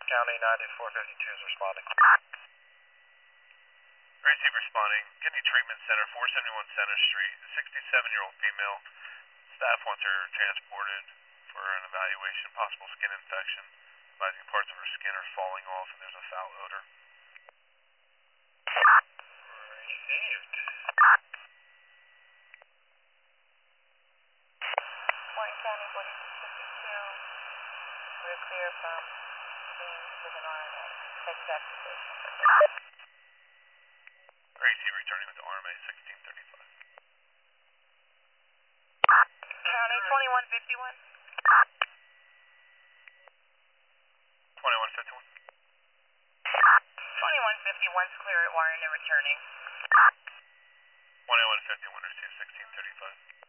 County 9452 is responding. Receive responding. Kidney Treatment Center, 471 Center Street. A 67-year-old female. Staff wants her transported for an evaluation, possible skin infection. Advising parts of her skin are falling off and there's a foul odor. Received. Warren County 4652. We're clear from scene with an RMA. Head back to station. Receive returning with the RMA 1635. County 2151. 2151. 2151's clear at Warren and returning. 2151 receive 1635.